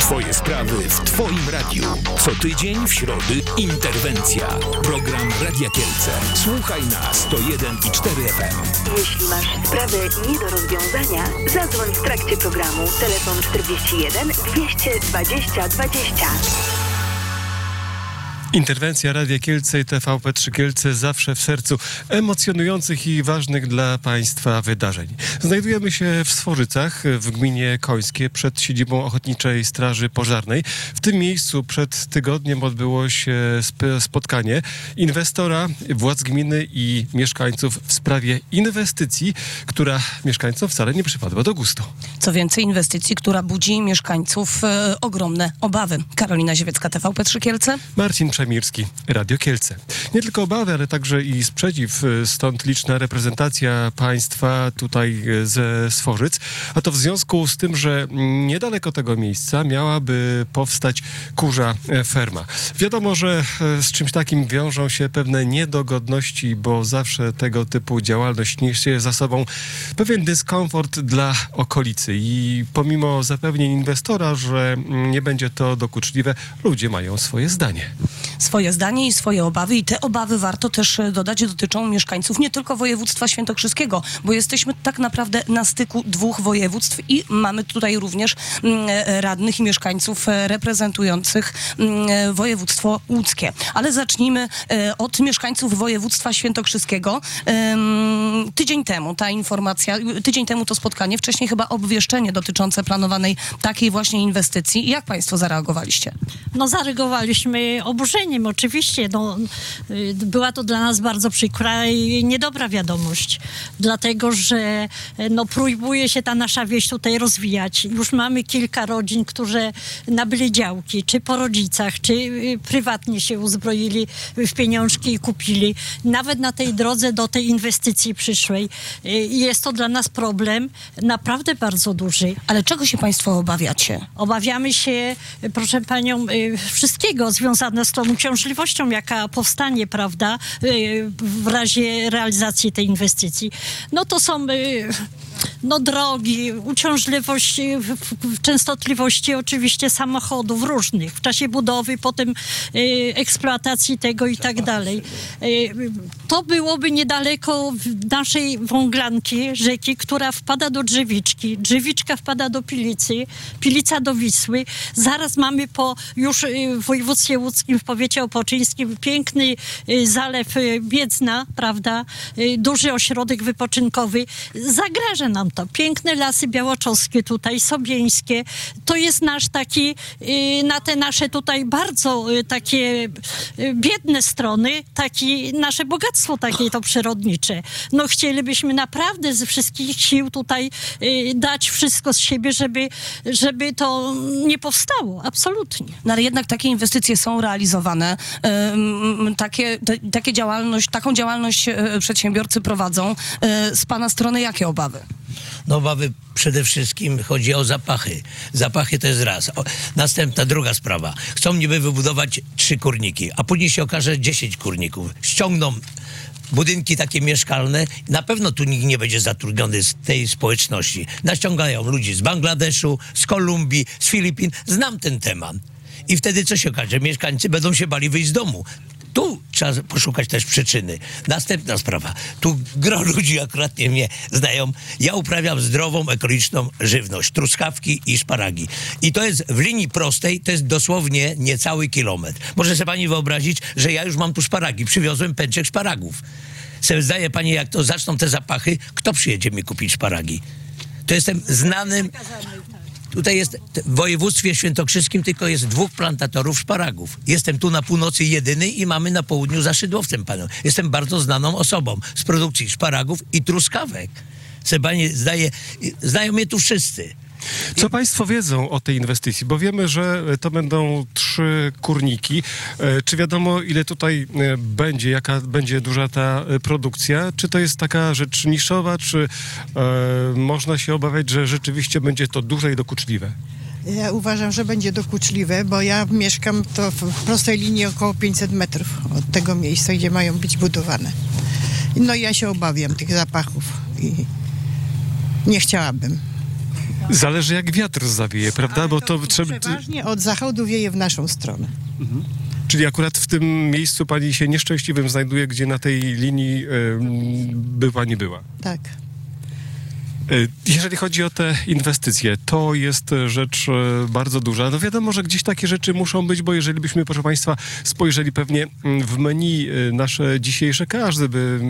Twoje sprawy w Twoim radiu. Co tydzień w środy interwencja. Program Radia Kielce. Słuchaj na 101,4 FM. Jeśli masz sprawę nie do rozwiązania, zadzwoń w trakcie programu. Telefon 41 220 20. Interwencja Radia Kielce i TVP3 Kielce zawsze w sercu emocjonujących i ważnych dla Państwa wydarzeń. Znajdujemy się w Sworzycach, w gminie Końskie, przed siedzibą Ochotniczej Straży Pożarnej. W tym miejscu przed tygodniem odbyło się spotkanie inwestora, władz gminy i mieszkańców w sprawie inwestycji, która mieszkańcom wcale nie przypadła do gustu. Co więcej, inwestycji, która budzi mieszkańców ogromne obawy. Karolina Ziewiecka, TVP3 Kielce. Marcin Przemirski, Radio Kielce. Nie tylko obawy, ale także i sprzeciw, stąd liczna reprezentacja państwa tutaj ze Sworzyc, a to w związku z tym, że niedaleko tego miejsca miałaby powstać kurza ferma. Wiadomo, że z czymś takim wiążą się pewne niedogodności, bo zawsze tego typu działalność niesie za sobą pewien dyskomfort dla okolicy i pomimo zapewnień inwestora, że nie będzie to dokuczliwe, ludzie mają swoje zdanie. Swoje zdanie i swoje obawy i te obawy, warto też dodać, dotyczą mieszkańców nie tylko województwa świętokrzyskiego, bo jesteśmy tak naprawdę na styku dwóch województw i mamy tutaj również radnych i mieszkańców reprezentujących województwo łódzkie. Ale zacznijmy od mieszkańców województwa świętokrzyskiego. Tydzień temu to spotkanie, wcześniej chyba obwieszczenie dotyczące planowanej takiej właśnie inwestycji. Jak Państwo zareagowaliście? No zareagowaliśmy oburzeniem oczywiście. No, była to dla nas bardzo przykra i niedobra wiadomość, dlatego że no, próbuje się ta nasza wieś tutaj rozwijać. Już mamy kilka rodzin, które nabyli działki, czy po rodzicach, czy prywatnie się uzbroili w pieniążki i kupili. Nawet na tej drodze do tej inwestycji przyszłej. Jest to dla nas problem naprawdę bardzo duży. Ale czego się Państwo obawiacie? Obawiamy się, proszę Panią, wszystkiego związane z tą uciążliwością, jaka powstanie, prawda, w razie realizacji tej inwestycji. No to są drogi, uciążliwość w częstotliwości oczywiście samochodów różnych, w czasie budowy, potem eksploatacji tego i tak dalej. To byłoby niedaleko naszej wąglanki, rzeki, która wpada do Drzewiczki, Drzewiczka wpada do Pilicy, Pilica do Wisły. Zaraz mamy już w województwie łódzkim, w powiecie opoczyńskim piękny zalew Biedzna, prawda, duży ośrodek wypoczynkowy. Zagraża nam to. Piękne lasy białoczowskie tutaj, sobieńskie. To jest nasz taki, na te nasze tutaj bardzo takie biedne strony, nasze bogactwo takie to przyrodnicze. No chcielibyśmy naprawdę ze wszystkich sił tutaj dać wszystko z siebie, żeby to nie powstało. Absolutnie. No ale jednak takie inwestycje są realizowane. Taką działalność przedsiębiorcy prowadzą. Z Pana strony jakie obawy? No obawy przede wszystkim chodzi o zapachy. Zapachy to jest raz. Następna, druga sprawa. Chcą niby wybudować 3 kurniki, a później się okaże 10 kurników. Ściągną budynki takie mieszkalne. Na pewno tu nikt nie będzie zatrudniony z tej społeczności. Naściągają ludzi z Bangladeszu, z Kolumbii, z Filipin. Znam ten temat. I wtedy co się okaże? Mieszkańcy będą się bali wyjść z domu. Tu trzeba poszukać też przyczyny. Następna sprawa. Tu gro ludzi akurat nie mnie znają. Ja uprawiam zdrową, ekologiczną żywność. Truskawki i szparagi. I to jest w linii prostej, to jest dosłownie niecały kilometr. Może sobie pani wyobrazić, że ja już mam tu szparagi. Przywiozłem pęczek szparagów. Sobie zdaje pani, jak to zaczną te zapachy, kto przyjedzie mi kupić szparagi? To jestem znanym... Tutaj jest w województwie świętokrzyskim tylko jest 2 plantatorów szparagów. Jestem tu na północy jedyny i mamy na południu za Szydłowcem panią. Jestem bardzo znaną osobą z produkcji szparagów i truskawek. Sebanie znają mnie tu wszyscy. Co Państwo wiedzą o tej inwestycji? Bo wiemy, że to będą 3 kurniki. Czy wiadomo, ile tutaj będzie, jaka będzie duża ta produkcja? Czy to jest taka rzecz niszowa, czy można się obawiać, że rzeczywiście będzie to duże i dokuczliwe? Ja uważam, że będzie dokuczliwe, bo ja mieszkam to w prostej linii około 500 metrów od tego miejsca, gdzie mają być budowane. No ja się obawiam tych zapachów i nie chciałabym. Zależy jak wiatr zawieje, prawda? Bo to trzeba... Przeważnie od zachodu wieje w naszą stronę. Czyli akurat w tym miejscu pani się nieszczęśliwym znajduje, gdzie na tej linii by pani była. Tak. Jeżeli chodzi o te inwestycje, to jest rzecz bardzo duża. No wiadomo, że gdzieś takie rzeczy muszą być, bo jeżeli byśmy, proszę państwa, spojrzeli pewnie w menu nasze dzisiejsze, każdy by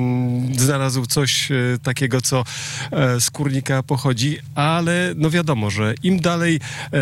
znalazł coś takiego, co z kurnika pochodzi, ale no wiadomo, że im dalej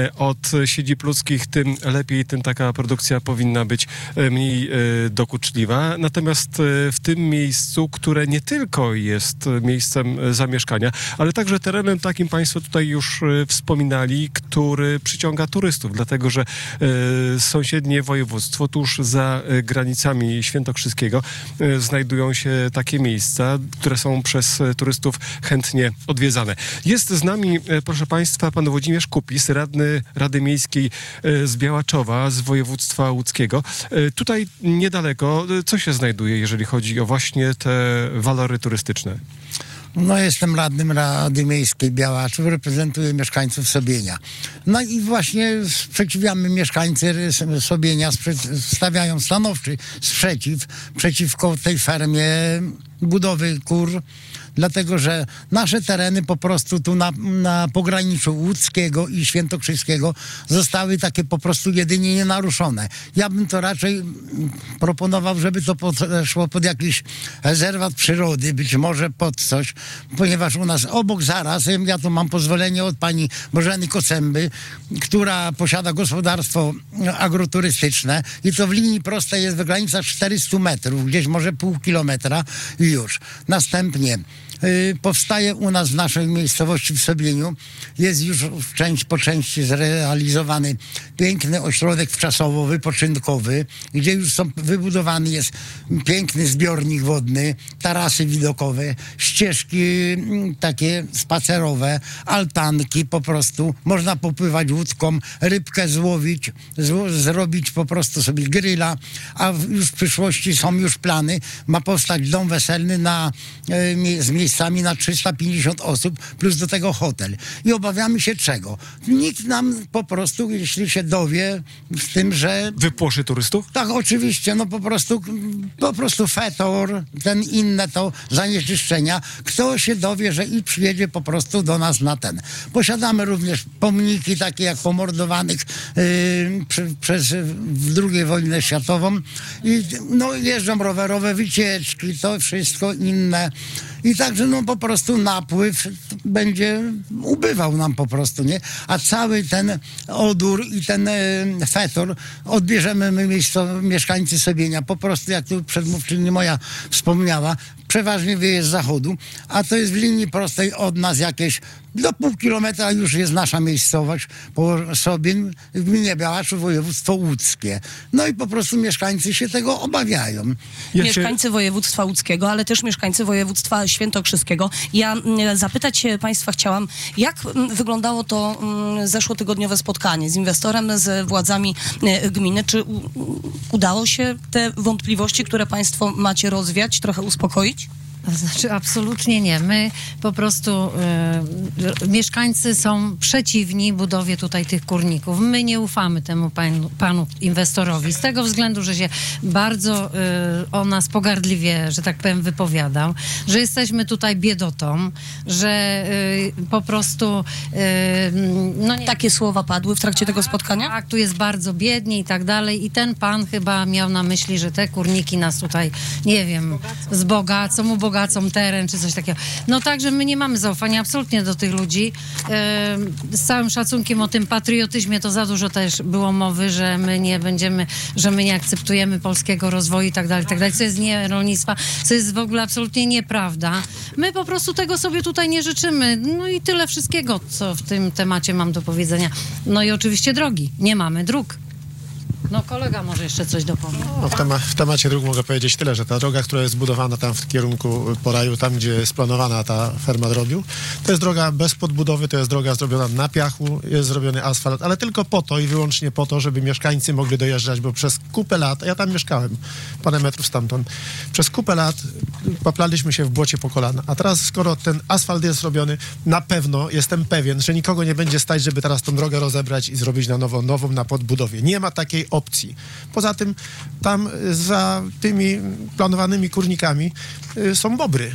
od siedzib ludzkich, tym lepiej, tym taka produkcja powinna być mniej dokuczliwa. Natomiast w tym miejscu, które nie tylko jest miejscem zamieszkania, ale także terenem takim państwo tutaj już wspominali, który przyciąga turystów, dlatego że sąsiednie województwo, tuż za granicami świętokrzyskiego znajdują się takie miejsca, które są przez turystów chętnie odwiedzane. Jest z nami, proszę państwa, pan Włodzimierz Kupis, radny Rady Miejskiej z Białaczowa, z województwa łódzkiego. Tutaj niedaleko, co się znajduje, jeżeli chodzi o właśnie te walory turystyczne? No, jestem radnym Rady Miejskiej Białaczów, reprezentuję mieszkańców Sobienia. No i właśnie sprzeciwiamy, mieszkańcy Sobienia stawiają stanowczy sprzeciw przeciwko tej fermie budowy kur, dlatego że nasze tereny po prostu tu na pograniczu łódzkiego i świętokrzyskiego zostały takie po prostu jedynie nienaruszone. Ja bym to raczej proponował, żeby to podeszło pod jakiś rezerwat przyrody, być może pod coś, ponieważ u nas obok zaraz, ja tu mam pozwolenie od pani Bożeny Kocęby, która posiada gospodarstwo agroturystyczne i to w linii prostej jest w granicach 400 metrów, gdzieś może pół kilometra i już. Następnie powstaje u nas w naszej miejscowości w Sobieniu, jest już po części zrealizowany piękny ośrodek wczasowo-wypoczynkowy, gdzie już wybudowany jest piękny zbiornik wodny, tarasy widokowe, ścieżki takie spacerowe, altanki po prostu, można popływać łódką, rybkę złowić, zrobić po prostu sobie grilla, a już w przyszłości są już plany, ma powstać dom weselny z miejscami na 350 osób, plus do tego hotel. I obawiamy się czego? Nikt nam po prostu, jeśli się dowie z tym, że... Wypłoszy turystów? Tak, oczywiście, no po prostu fetor, ten inne to zanieczyszczenia. Kto się dowie, że i przyjedzie po prostu do nas na ten. Posiadamy również pomniki takie jak pomordowanych w II wojnę światową i no jeżdżą rowerowe wycieczki, to wszystko inne. I także no po prostu napływ będzie ubywał nam po prostu, nie? A cały ten odór i ten fetor odbierzemy my mieszkańcy Sobienia. Po prostu, jak tu przedmówczyni moja wspomniała, przeważnie wieje z zachodu, a to jest w linii prostej od nas jakieś do pół kilometra już jest nasza miejscowość po Sobień w gminie Białaczów, województwo łódzkie. No i po prostu mieszkańcy się tego obawiają. Mieszkańcy województwa łódzkiego, ale też mieszkańcy województwa świętokrzyskiego. Ja zapytać się państwa chciałam, jak wyglądało to zeszłotygodniowe spotkanie z inwestorem, z władzami gminy? Czy udało się te wątpliwości, które państwo macie, rozwiać, trochę uspokoić? Znaczy absolutnie nie. My po prostu mieszkańcy są przeciwni budowie tutaj tych kurników. My nie ufamy temu panu inwestorowi z tego względu, że się bardzo o nas pogardliwie, że tak powiem, wypowiadał, że jesteśmy tutaj biedotą, że po prostu no nie, takie słowa padły w trakcie tego spotkania? Tak, tu jest bardzo biednie i tak dalej i ten pan chyba miał na myśli, że te kurniki nas tutaj, nie wiem, wzbogacą, ubogacą teren, czy coś takiego. No także my nie mamy zaufania absolutnie do tych ludzi. Z całym szacunkiem o tym patriotyzmie to za dużo też było mowy, że my nie będziemy, że my nie akceptujemy polskiego rozwoju i tak dalej, co jest nie rolnictwa, co jest w ogóle absolutnie nieprawda. My po prostu tego sobie tutaj nie życzymy. No i tyle wszystkiego, co w tym temacie mam do powiedzenia. No i oczywiście drogi. Nie mamy dróg. No kolega może jeszcze coś dopowie. No, w temacie dróg mogę powiedzieć tyle, że ta droga, która jest zbudowana tam w kierunku Poraju, tam gdzie jest planowana ta ferma drobiu, to jest droga bez podbudowy, to jest droga zrobiona na piachu, jest zrobiony asfalt, ale tylko po to i wyłącznie po to, żeby mieszkańcy mogli dojeżdżać, bo przez kupę lat, ja tam mieszkałem, parę metrów stamtąd, przez kupę lat poplaliśmy się w błocie po kolana, a teraz skoro ten asfalt jest zrobiony, na pewno jestem pewien, że nikogo nie będzie stać, żeby teraz tą drogę rozebrać i zrobić na nowo, nową na podbudowie. Nie ma takiej opcji. Poza tym tam za tymi planowanymi kurnikami są bobry.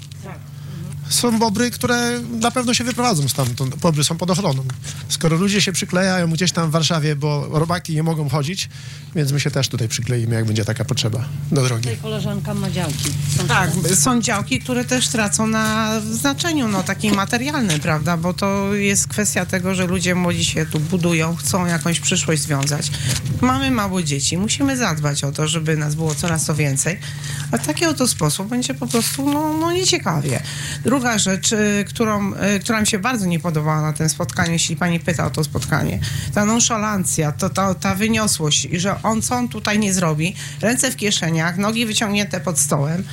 Są bobry, które na pewno się wyprowadzą stamtąd. Bobry są pod ochroną. Skoro ludzie się przyklejają gdzieś tam w Warszawie, bo robaki nie mogą chodzić, więc my się też tutaj przykleimy, jak będzie taka potrzeba do drogi. Tutaj koleżanka ma działki. Są działki, które też tracą na znaczeniu takim materialnym, prawda? Bo to jest kwestia tego, że ludzie młodzi się tu budują, chcą jakąś przyszłość związać. Mamy małe dzieci, musimy zadbać o to, żeby nas było coraz to więcej. A w taki oto sposób będzie po prostu nieciekawie. Druga rzecz, która mi się bardzo nie podobała na tym spotkaniu, jeśli pani pyta o to spotkanie, ta nonszalancja, ta wyniosłość, że co on tutaj nie zrobi, ręce w kieszeniach, nogi wyciągnięte pod stołem.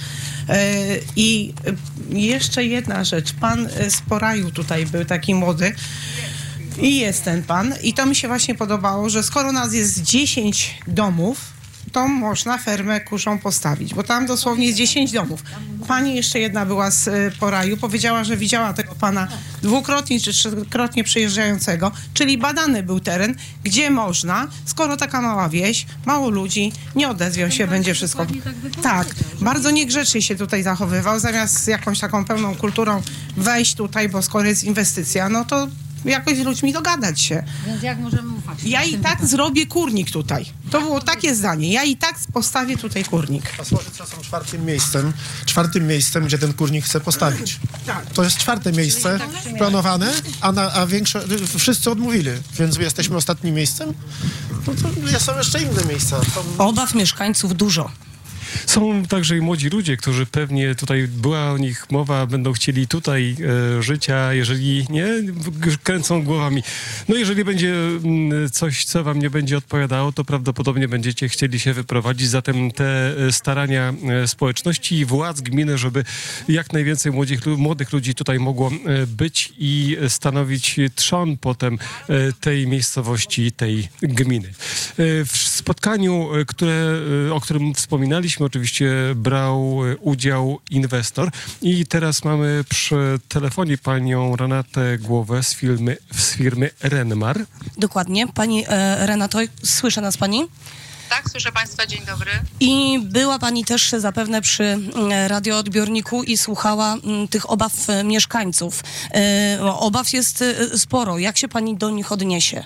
I jeszcze jedna rzecz, pan z Poraju tutaj był taki młody i jest ten pan i to mi się właśnie podobało, że skoro nas jest 10 domów, to można fermę kurzą postawić, bo tam dosłownie jest 10 domów. Pani jeszcze jedna była z Poraju, powiedziała, że widziała tego pana dwukrotnie czy trzykrotnie przyjeżdżającego, czyli badany był teren, gdzie można, skoro taka mała wieś, mało ludzi, nie odezwią się, będzie wszystko. Tak, bardzo niegrzecznie się tutaj zachowywał, zamiast z jakąś taką pełną kulturą wejść tutaj, bo skoro jest inwestycja, no to jakoś z ludźmi dogadać się. Więc jak możemy ufać? Ja i tak zrobię kurnik tutaj. To było takie zdanie. Ja i tak postawię tutaj kurnik. A Słożyce są czwartym miejscem, gdzie ten kurnik chce postawić. To jest 4. miejsce planowane, a wszyscy odmówili, więc jesteśmy ostatnim miejscem. No to są jeszcze inne miejsca. Obaw mieszkańców dużo. Są także i młodzi ludzie, którzy pewnie, tutaj była o nich mowa, będą chcieli tutaj życia, jeżeli nie, kręcą głowami. No jeżeli będzie coś, co wam nie będzie odpowiadało, to prawdopodobnie będziecie chcieli się wyprowadzić. Zatem te starania społeczności i władz gminy, żeby jak najwięcej młodych ludzi tutaj mogło być i stanowić trzon potem tej miejscowości, tej gminy. W spotkaniu, o którym wspominaliśmy, oczywiście brał udział inwestor i teraz mamy przy telefonie panią Renatę Głowę z firmy Renmar. Dokładnie. Pani Renato, słyszy nas pani? Tak, słyszę państwa, dzień dobry. I była pani też zapewne przy radioodbiorniku i słuchała tych obaw mieszkańców. Obaw jest sporo. Jak się pani do nich odniesie?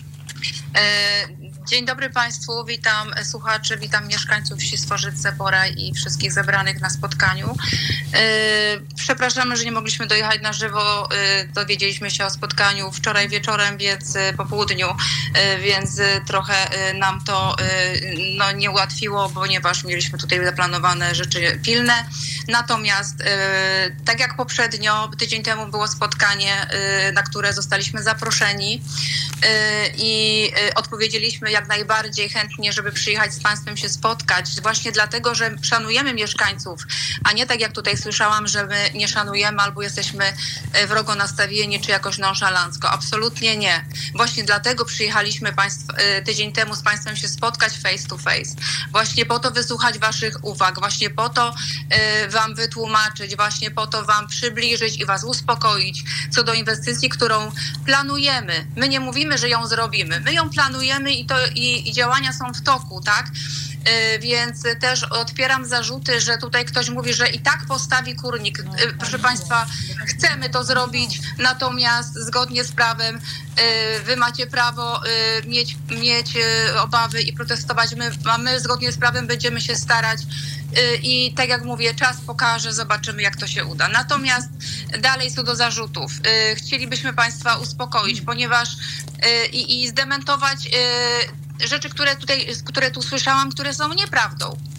Dzień dobry Państwu, witam słuchaczy, witam mieszkańców wsi Sworzyce, Poraj i wszystkich zebranych na spotkaniu. Przepraszamy, że nie mogliśmy dojechać na żywo, dowiedzieliśmy się o spotkaniu wczoraj wieczorem, więc po południu, więc trochę nam to nie ułatwiło, ponieważ mieliśmy tutaj zaplanowane rzeczy pilne. Natomiast tak jak poprzednio, tydzień temu było spotkanie, na które zostaliśmy zaproszeni i odpowiedzieliśmy jak najbardziej chętnie, żeby przyjechać z Państwem się spotkać, właśnie dlatego, że szanujemy mieszkańców, a nie tak jak tutaj słyszałam, że my nie szanujemy albo jesteśmy wrogo nastawieni czy jakoś nonszalancko. Absolutnie nie. Właśnie dlatego przyjechaliśmy tydzień temu z Państwem się spotkać face to face. Właśnie po to wysłuchać Waszych uwag, właśnie po to Wam wytłumaczyć, właśnie po to Wam przybliżyć i Was uspokoić co do inwestycji, którą planujemy. My nie mówimy, że ją zrobimy. My ją planujemy i działania są w toku, tak? Więc też odpieram zarzuty, że tutaj ktoś mówi, że i tak postawi kurnik. Proszę Państwa, chcemy to zrobić, natomiast zgodnie z prawem wy macie prawo mieć obawy i protestować. My zgodnie z prawem będziemy się starać i tak jak mówię, czas pokaże, zobaczymy jak to się uda. Natomiast dalej co do zarzutów. Chcielibyśmy Państwa uspokoić, ponieważ i zdementować rzeczy, które tu słyszałam, które są nieprawdą.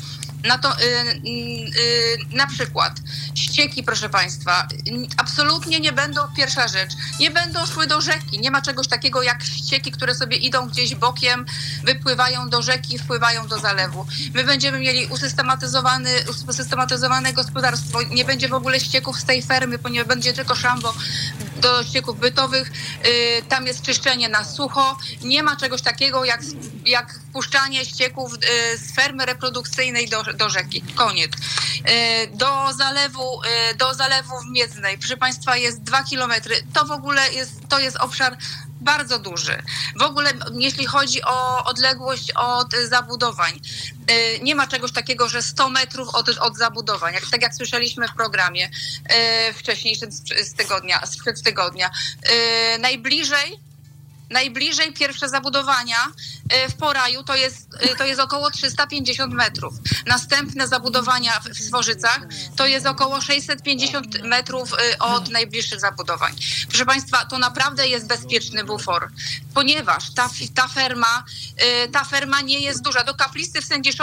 Na przykład ścieki, proszę Państwa, absolutnie nie będą, pierwsza rzecz, nie będą szły do rzeki. Nie ma czegoś takiego jak ścieki, które sobie idą gdzieś bokiem, wypływają do rzeki, wpływają do zalewu. My będziemy mieli usystematyzowane gospodarstwo. Nie będzie w ogóle ścieków z tej fermy, ponieważ będzie tylko szambo do ścieków bytowych. Tam jest czyszczenie na sucho. Nie ma czegoś takiego jak wpuszczanie ścieków z fermy reprodukcyjnej do rzeki. Koniec. Do zalewu w Miedznej, proszę Państwa, jest 2 kilometry. To w ogóle jest obszar bardzo duży. W ogóle jeśli chodzi o odległość od zabudowań, nie ma czegoś takiego, że 100 metrów od zabudowań, tak jak słyszeliśmy w programie wcześniejszym sprzed tygodnia. Najbliżej pierwsze zabudowania w Poraju to jest około 350 metrów. Następne zabudowania w Sworzycach to jest około 650 metrów od najbliższych zabudowań. Proszę Państwa, to naprawdę jest bezpieczny bufor, ponieważ ta ferma nie jest duża. Do kaplicy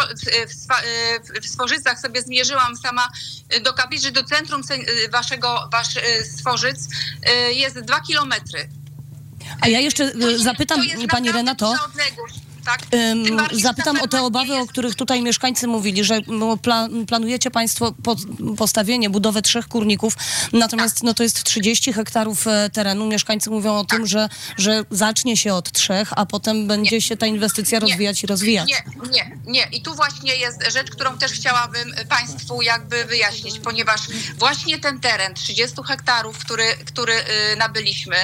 w Sworzycach sobie zmierzyłam sama, do kaplicy, do centrum Sworzyc jest 2 kilometry. A ja jeszcze zapytam, Pani Renato, tak? zapytam o te obawy, o których tutaj mieszkańcy mówili, że planujecie Państwo postawienie, budowę 3 kurników, natomiast to jest 30 hektarów terenu. Mieszkańcy mówią o tym, że zacznie się od 3, a potem będzie się ta inwestycja rozwijać i rozwijać. Nie. I tu właśnie jest rzecz, którą też chciałabym Państwu jakby wyjaśnić, ponieważ właśnie ten teren 30 hektarów, który nabyliśmy,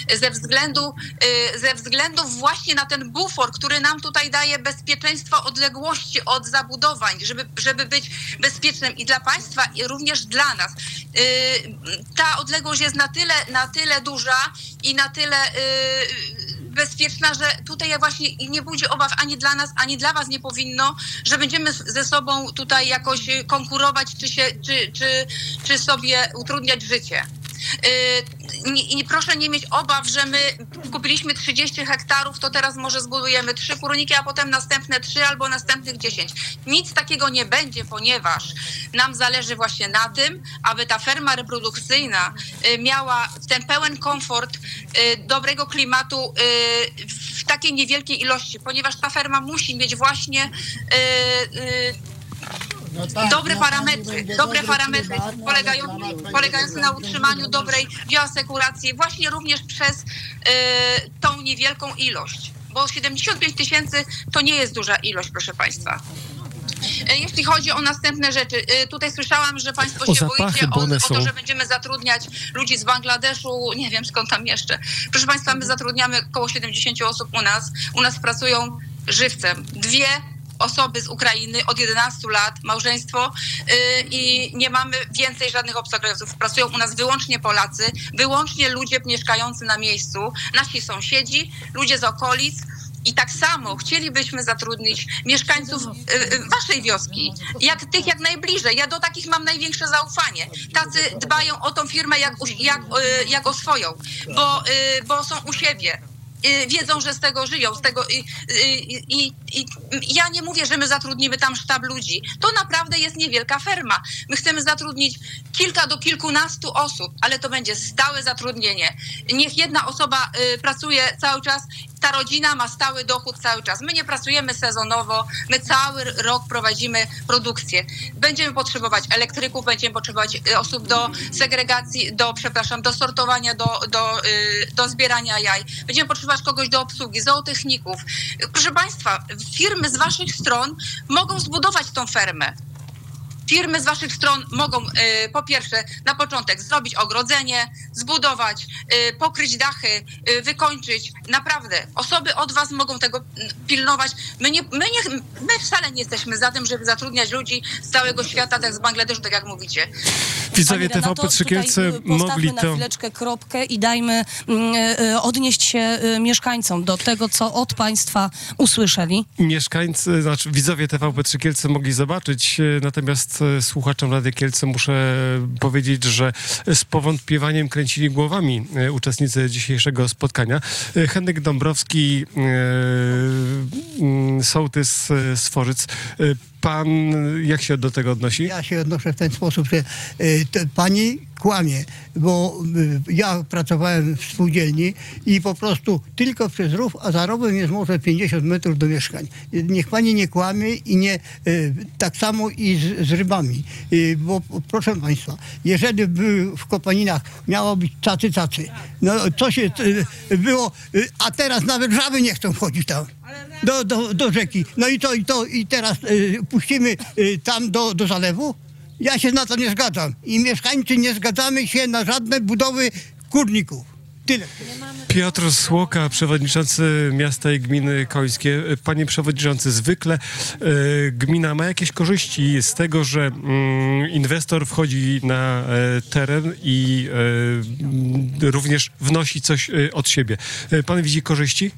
ze względu właśnie na ten bufor, który nam tutaj daje bezpieczeństwo odległości od zabudowań, żeby być bezpiecznym i dla Państwa, i również dla nas. Ta odległość jest na tyle duża i na tyle bezpieczna, że tutaj właśnie nie budzi obaw ani dla nas, ani dla Was nie powinno, że będziemy ze sobą tutaj jakoś konkurować, czy sobie utrudniać życie. I proszę nie mieć obaw, że my kupiliśmy 30 hektarów, to teraz może zbudujemy 3 kurniki, a potem następne 3 albo następnych 10. Nic takiego nie będzie, ponieważ nam zależy właśnie na tym, aby ta ferma reprodukcyjna miała ten pełen komfort dobrego klimatu w takiej niewielkiej ilości, ponieważ ta ferma musi mieć właśnie dobre parametry polegające na utrzymaniu dobrej bioasekuracji właśnie również przez tą niewielką ilość, bo 75 000 to nie jest duża ilość, proszę Państwa. Jeśli chodzi o następne rzeczy, tutaj słyszałam, że Państwo się boicie o to, że będziemy zatrudniać ludzi z Bangladeszu, nie wiem skąd tam jeszcze. Proszę Państwa, my zatrudniamy około 70 osób u nas. U nas pracują żywcem 2 osoby z Ukrainy od 11 lat, małżeństwo i nie mamy więcej żadnych obcokrajowców. Pracują u nas wyłącznie Polacy, wyłącznie ludzie mieszkający na miejscu, nasi sąsiedzi, ludzie z okolic. I tak samo chcielibyśmy zatrudnić mieszkańców waszej wioski, tych jak najbliżej. Ja do takich mam największe zaufanie. Tacy dbają o tą firmę jak o swoją, bo są u siebie. Wiedzą, że z tego żyją, i ja nie mówię, że my zatrudnimy tam sztab ludzi. To naprawdę jest niewielka ferma. My chcemy zatrudnić kilka do kilkunastu osób, ale to będzie stałe zatrudnienie. Niech jedna osoba pracuje cały czas, ta rodzina ma stały dochód cały czas. My nie pracujemy sezonowo, my cały rok prowadzimy produkcję. Będziemy potrzebować elektryków, będziemy potrzebować osób do segregacji, do sortowania, do zbierania jaj. Będziemy potrzebować kogoś do obsługi, zootechników. Proszę Państwa, firmy z waszych stron mogą zbudować tą fermę. Firmy z waszych stron mogą po pierwsze na początek zrobić ogrodzenie, zbudować, pokryć dachy, wykończyć. Naprawdę, osoby od was mogą tego pilnować. My wcale nie jesteśmy za tym, żeby zatrudniać ludzi z całego świata, tak z Bangladeszu, tak jak mówicie. Widzowie TVP Trzy Kielce mogli na chwileczkę kropkę i dajmy odnieść się mieszkańcom do tego, co od Państwa usłyszeli. Widzowie TVP Trzy Kielce mogli zobaczyć, natomiast Natomiast słuchaczom Radia Kielce muszę powiedzieć, że z powątpiewaniem kręcili głowami uczestnicy dzisiejszego spotkania. Henryk Dąbrowski, sołtys Sforzyc. Pan jak się do tego odnosi? Ja się odnoszę w ten sposób, że pani kłamie, bo ja pracowałem w spółdzielni i po prostu tylko przez rów, a za rowem jest może 50 metrów do mieszkań. Niech pani nie kłamie i nie tak samo i z rybami. Bo proszę państwa, jeżeli by w Kopaninach miało być cacy, no co się było, a teraz nawet żaby nie chcą wchodzić tam. Do rzeki. No i teraz puścimy tam do zalewu? Ja się na to nie zgadzam. I mieszkańcy nie zgadzamy się na żadne budowy kurników. Tyle. Piotr Słoka, przewodniczący miasta i gminy końskie. Panie przewodniczący, zwykle gmina ma jakieś korzyści z tego, że inwestor wchodzi na teren i również wnosi coś od siebie. Pan widzi korzyści?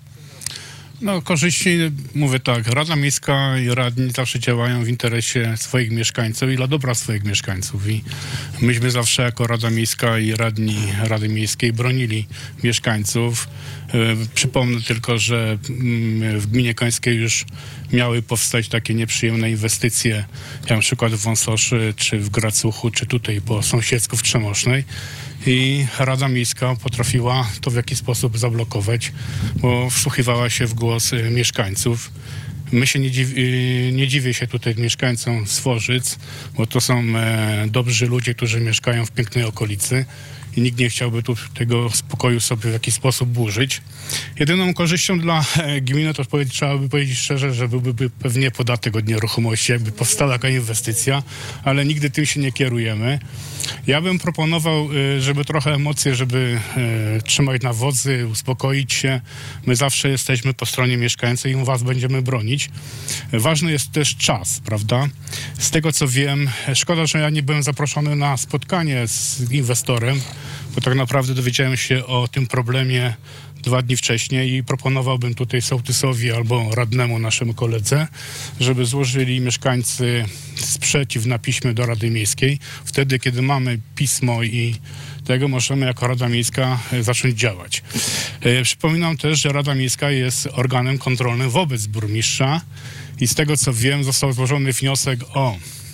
No korzyści, mówię tak, Rada Miejska i radni zawsze działają w interesie swoich mieszkańców i dla dobra swoich mieszkańców. I myśmy zawsze jako Rada Miejska i radni Rady Miejskiej bronili mieszkańców. Przypomnę tylko, że w gminie końskiej już miały powstać takie nieprzyjemne inwestycje, jak na przykład w Wąsoszy, czy w Gracuchu, czy tutaj po sąsiedzku w Trzemosznej. I Rada Miejska potrafiła to w jakiś sposób zablokować, bo wsłuchiwała się w głos mieszkańców. My się nie dziwię się tutaj mieszkańcom Sforzyc, bo to są dobrzy ludzie, którzy mieszkają w pięknej okolicy i nikt nie chciałby tu tego spokoju sobie w jakiś sposób burzyć. Jedyną korzyścią dla gminy, to trzeba by powiedzieć szczerze, że byłby pewnie podatek od nieruchomości, jakby powstała taka inwestycja, ale nigdy tym się nie kierujemy. Ja bym proponował, żeby trochę emocje, żeby trzymać na wodzy, uspokoić się. My zawsze jesteśmy po stronie mieszkańców i was będziemy bronić. Ważny jest też czas, prawda? Z tego co wiem, szkoda, że ja nie byłem zaproszony na spotkanie z inwestorem, bo tak naprawdę dowiedziałem się o tym problemie 2 dni wcześniej i proponowałbym tutaj sołtysowi albo radnemu naszemu koledze, żeby złożyli mieszkańcy sprzeciw na piśmie do Rady Miejskiej. Wtedy, kiedy mamy pismo i tego, możemy jako Rada Miejska zacząć działać. Przypominam też, że Rada Miejska jest organem kontrolnym wobec burmistrza i z tego co wiem, został złożony wniosek o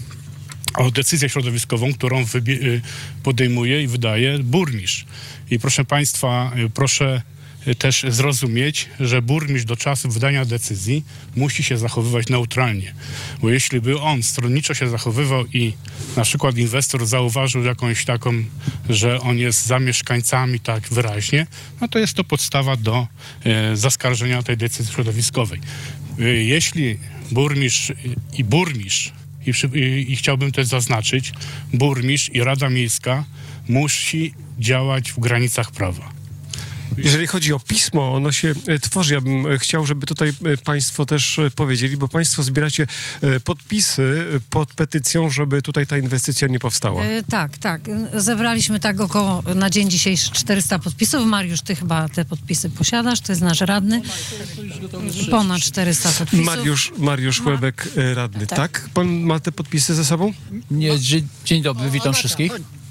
decyzję środowiskową, którą podejmuje i wydaje burmistrz. I proszę państwa, proszę też zrozumieć, że burmistrz do czasu wydania decyzji musi się zachowywać neutralnie. Bo jeśli by on stronniczo się zachowywał i na przykład inwestor zauważył jakąś taką, że on jest za mieszkańcami tak wyraźnie, no to jest to podstawa do zaskarżenia tej decyzji środowiskowej. Jeśli burmistrz i chciałbym też zaznaczyć, burmistrz i Rada Miejska musi działać w granicach prawa. Jeżeli chodzi o pismo, ono się tworzy. Ja bym chciał, żeby tutaj państwo też powiedzieli, bo państwo zbieracie podpisy pod petycją, żeby tutaj ta inwestycja nie powstała. Tak. Zebraliśmy tak około na dzień dzisiejszy 400 podpisów. Mariusz, ty chyba te podpisy posiadasz, to jest nasz radny. Ponad 400 podpisów. Mariusz Łebek, radny, tak? Pan ma te podpisy ze sobą? Nie, dzień dobry, witam wszystkich.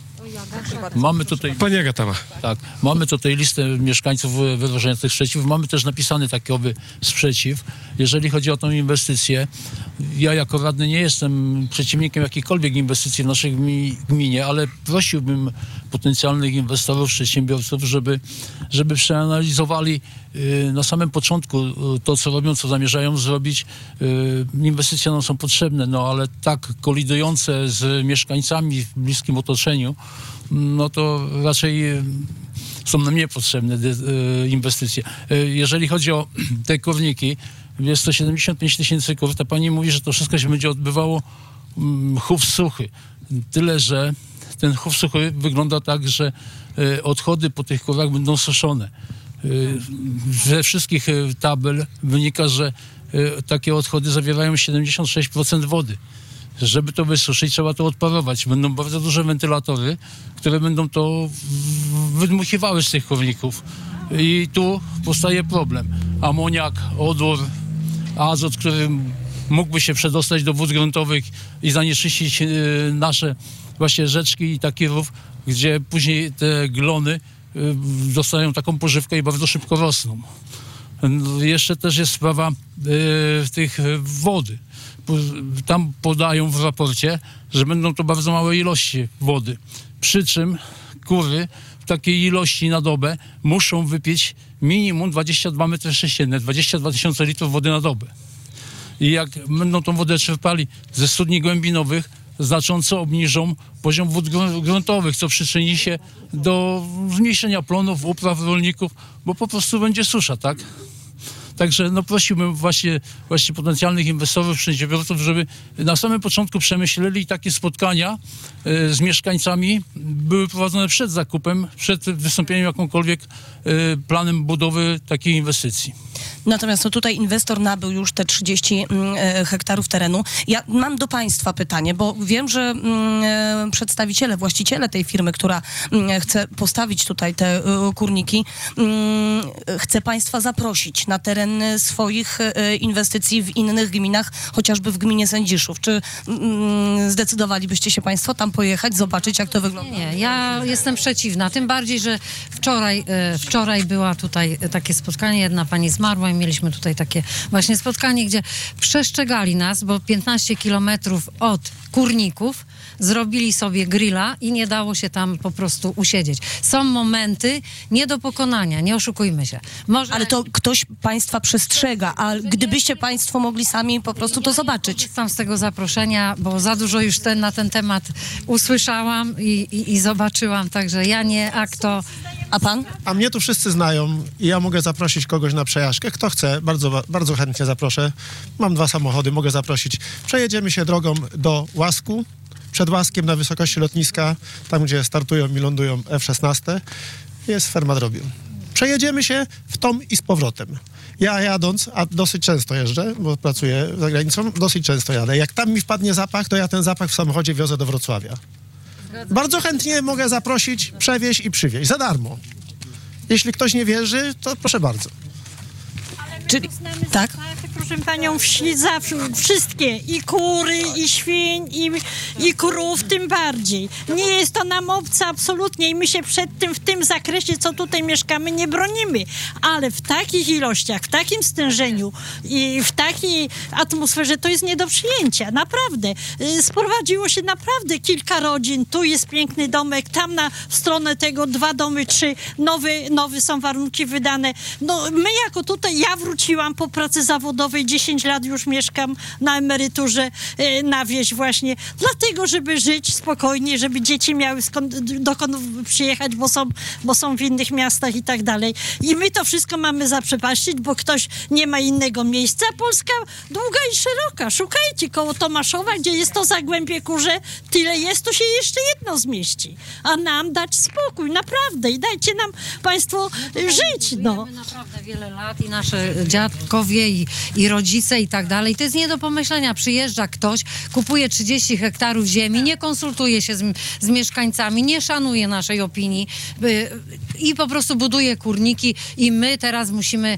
Mamy tutaj... Pani Agata ma. Tak, mamy tutaj listę mieszkańców wyrażających sprzeciw. Mamy też napisany takowy sprzeciw. Jeżeli chodzi o tą inwestycję, ja jako radny nie jestem przeciwnikiem jakichkolwiek inwestycji w naszej gminie, ale prosiłbym potencjalnych inwestorów, przedsiębiorców, żeby przeanalizowali na samym początku to, co robią, co zamierzają zrobić. Inwestycje nam są potrzebne, no ale tak kolidujące z mieszkańcami w bliskim otoczeniu, no to raczej są nam niepotrzebne inwestycje. Jeżeli chodzi o te korniki, jest to 75 000 kur, ta pani mówi, że to wszystko się będzie odbywało chów suchy. Tyle, że ten chów suchy wygląda tak, że odchody po tych kurach będą suszone. Ze wszystkich tabel wynika, że takie odchody zawierają 76% wody. Żeby to wysuszyć, trzeba to odparować. Będą bardzo duże wentylatory, które będą to wydmuchiwały z tych korników. I tu powstaje problem. Amoniak, odór, azot, który mógłby się przedostać do wód gruntowych i zanieczyścić nasze właśnie rzeczki i taki rów, gdzie później te glony dostają taką pożywkę i bardzo szybko rosną. Jeszcze też jest sprawa tych wody. Tam podają w raporcie, że będą to bardzo małe ilości wody. Przy czym kury w takiej ilości na dobę muszą wypić minimum 22 m3, 22 000 litrów wody na dobę. I jak będą tą wodę czerpali ze studni głębinowych, znacząco obniżą poziom wód gruntowych, co przyczyni się do zmniejszenia plonów, upraw rolników, bo po prostu będzie susza, tak? Także no prosiłbym właśnie potencjalnych inwestorów, przedsiębiorców, żeby na samym początku przemyśleli takie spotkania z mieszkańcami, były prowadzone przed zakupem, przed wystąpieniem jakąkolwiek planem budowy takiej inwestycji. Natomiast tutaj inwestor nabył już te 30 hektarów terenu. Ja mam do Państwa pytanie, bo wiem, że przedstawiciele, właściciele tej firmy, która chce postawić tutaj te kurniki, chce Państwa zaprosić na teren swoich inwestycji w innych gminach, chociażby w gminie Sędziszów. Czy zdecydowalibyście się Państwo tam pojechać, zobaczyć, jak to wygląda? Nie, ja jestem przeciwna. Tym bardziej, że wczoraj była tutaj takie spotkanie, jedna pani zmarła i mieliśmy tutaj takie właśnie spotkanie, gdzie przestrzegali nas, bo 15 kilometrów od kurników zrobili sobie grilla i nie dało się tam po prostu usiedzieć. Są momenty nie do pokonania, nie oszukujmy się. Ale to ktoś Państwa przestrzega, a gdybyście Państwo mogli sami po prostu to zobaczyć. Korzystam z tego zaproszenia, bo za dużo już na ten temat usłyszałam i zobaczyłam, także ja nie, a kto... A pan? A mnie tu wszyscy znają i ja mogę zaprosić kogoś na przejażdżkę. Kto chce, bardzo, bardzo chętnie zaproszę. Mam 2 samochody, mogę zaprosić. Przejedziemy się drogą do Łasku. Przed Łaskiem na wysokości lotniska, tam gdzie startują i lądują F-16, jest ferma drobiu. Przejedziemy się w tom i z powrotem. Ja jadąc, a dosyć często jeżdżę, bo pracuję za granicą, dosyć często jadę. Jak tam mi wpadnie zapach, to ja ten zapach w samochodzie wiozę do Wrocławia. Bardzo chętnie mogę zaprosić, przewieźć i przywieźć. Za darmo. Jeśli ktoś nie wierzy, to proszę bardzo. Czyli tak? Proszę panią, wsi zawsze wszystkie, i kury, i świń, i krów, tym bardziej. Nie jest to nam obce absolutnie i my się przed tym, w tym zakresie, co tutaj mieszkamy, nie bronimy. Ale w takich ilościach, w takim stężeniu i w takiej atmosferze to jest nie do przyjęcia. Naprawdę. Sprowadziło się naprawdę kilka rodzin. Tu jest piękny domek, tam w stronę tego 2 domy, 3. Nowe są warunki wydane. No my jako tutaj, ja wróciłam po pracy zawodowej, 10 lat już mieszkam na emeryturze na wieś właśnie, dlatego, żeby żyć spokojnie, żeby dzieci miały dokąd przyjechać, bo są w innych miastach i tak dalej. I my to wszystko mamy zaprzepaścić, bo ktoś nie ma innego miejsca. Polska długa i szeroka. Szukajcie koło Tomaszowa, gdzie jest to Zagłębie Kurze, tyle jest, to się jeszcze jedno zmieści. A nam dać spokój, naprawdę. I dajcie nam Państwo żyć. No. Naprawdę wiele lat i nasze dziadkowie i rodzice i tak dalej. To jest nie do pomyślenia. Przyjeżdża ktoś, kupuje 30 hektarów ziemi, nie konsultuje się z mieszkańcami, nie szanuje naszej opinii i po prostu buduje kurniki i my teraz musimy,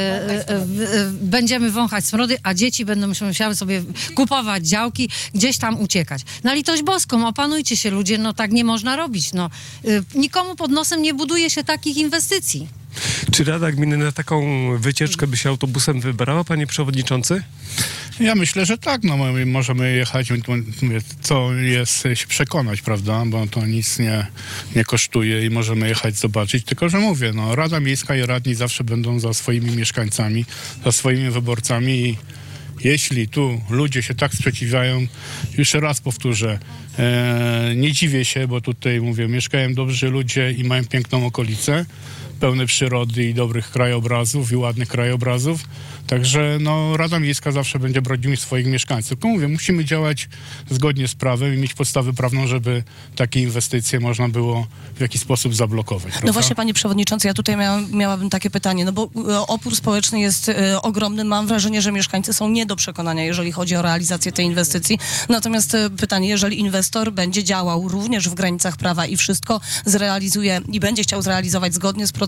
będziemy wąchać smrody, a dzieci będą musiały sobie kupować działki, gdzieś tam uciekać. Na litość boską, opanujcie się ludzie, no tak nie można robić. No. Nikomu pod nosem nie buduje się takich inwestycji. Czy Rada Gminy na taką wycieczkę by się autobusem wybrała, panie przewodniczący? Ja myślę, że tak, no my możemy jechać, co jest się przekonać, prawda, bo to nic nie kosztuje i możemy jechać zobaczyć, tylko że mówię, no Rada Miejska i radni zawsze będą za swoimi mieszkańcami, za swoimi wyborcami i jeśli tu ludzie się tak sprzeciwiają, jeszcze raz powtórzę, nie dziwię się, bo tutaj mówię, mieszkają dobrzy ludzie i mają piękną okolicę, pełne przyrody i dobrych krajobrazów i ładnych krajobrazów. Także no, Rada Miejska zawsze będzie bronić swoich mieszkańców. Tylko mówię, musimy działać zgodnie z prawem i mieć podstawę prawną, żeby takie inwestycje można było w jakiś sposób zablokować. Prawda? No właśnie, panie przewodniczący, ja tutaj miałabym takie pytanie, no bo opór społeczny jest ogromny. Mam wrażenie, że mieszkańcy są nie do przekonania, jeżeli chodzi o realizację tej inwestycji. Natomiast pytanie, jeżeli inwestor będzie działał również w granicach prawa i wszystko zrealizuje i będzie chciał zrealizować zgodnie z procedurą,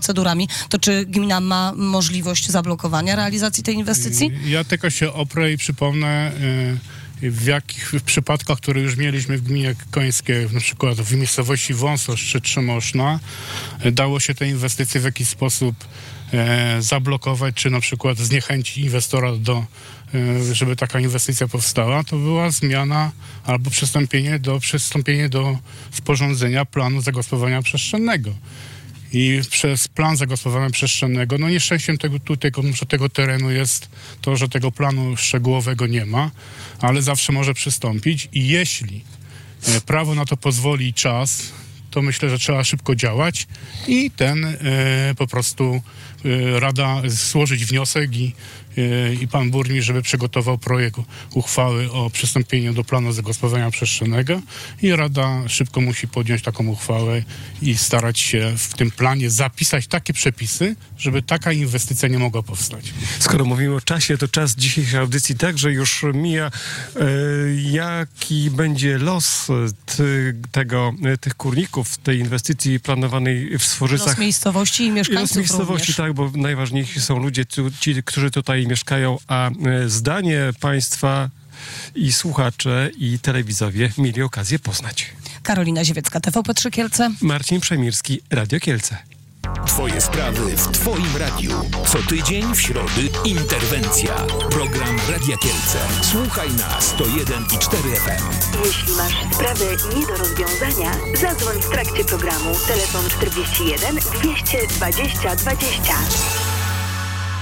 procedurami, to czy gmina ma możliwość zablokowania realizacji tej inwestycji? Ja tylko się oprę i przypomnę, w jakich przypadkach, które już mieliśmy w gminie Końskie, na przykład w miejscowości Wąsosz czy Trzymoszna, dało się te inwestycje w jakiś sposób zablokować, czy na przykład zniechęcić inwestora żeby taka inwestycja powstała, to była zmiana albo przystąpienie do sporządzenia planu zagospodarowania przestrzennego. I przez plan zagospodarowania przestrzennego, nieszczęściem tego terenu jest to, że tego planu szczegółowego nie ma, ale zawsze może przystąpić i jeśli prawo na to pozwoli czas, to myślę, że trzeba szybko działać i po prostu rada złożyć wniosek i pan burmistrz, żeby przygotował projekt uchwały o przystąpieniu do planu zagospodarowania przestrzennego i rada szybko musi podjąć taką uchwałę i starać się w tym planie zapisać takie przepisy, żeby taka inwestycja nie mogła powstać. Skoro mówimy o czasie, to czas dzisiejszej audycji także już mija. Jaki będzie los tych kurników, tej inwestycji planowanej w Sforzycach? Los miejscowości i mieszkańców Los miejscowości, również. tak, bo najważniejsi są ludzie, ci, którzy tutaj mieszkają, a zdanie państwa i słuchacze i telewidzowie mieli okazję poznać. Karolina Ziewiecka, TVP3 Kielce. Marcin Przemirski, Radio Kielce. Twoje sprawy w Twoim radiu. Co tydzień w środy interwencja. Program Radia Kielce. Słuchaj na 101,4 FM. Jeśli masz sprawę nie do rozwiązania, zadzwoń w trakcie programu. Telefon 41 220 20 20.